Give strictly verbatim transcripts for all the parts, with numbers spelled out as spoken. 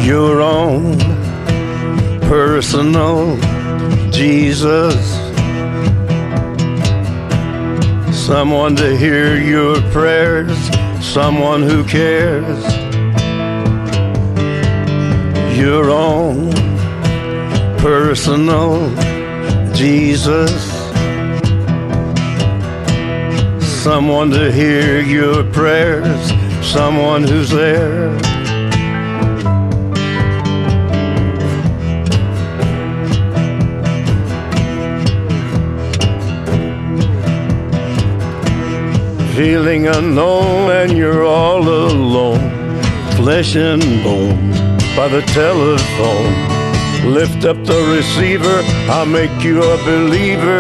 your own personal Jesus. Someone to hear your prayers, someone who cares. Your own personal Jesus. Someone to hear your prayers, someone who's there. Feeling unknown and you're all alone, flesh and bone by the telephone. Lift up the receiver, I'll make you a believer.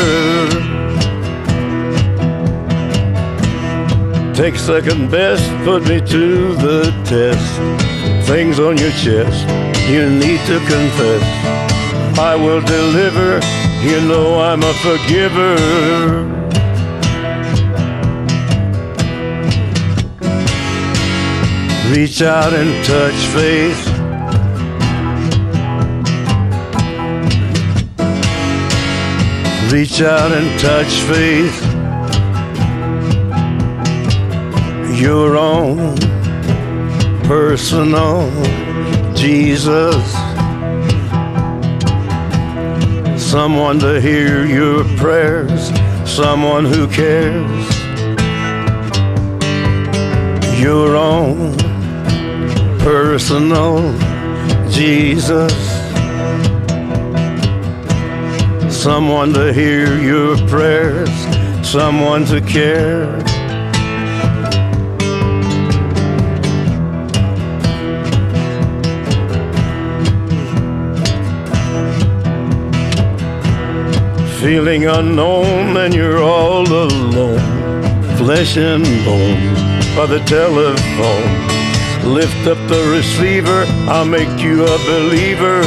Take second best, put me to the test. Things on your chest, you need to confess. I will deliver, you know I'm a forgiver. Reach out and touch faith. Reach out and touch faith. Your own personal Jesus. Someone to hear your prayers, someone who cares. Your own personal Jesus. Someone to hear your prayers, someone to care. Feeling unknown and you're all alone, flesh and bone by the telephone. Lift up the receiver, I'll make you a believer.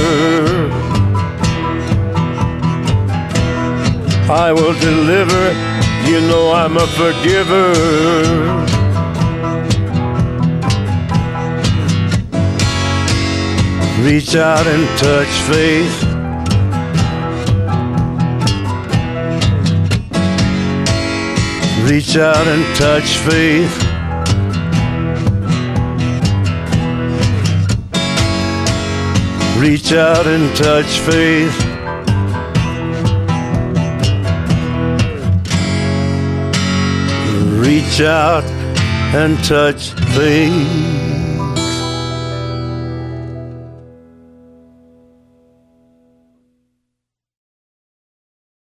I will deliver, you know I'm a forgiver. Reach out and touch faith. Reach out and touch faith. Reach out and touch faith. Reach out and touch faith.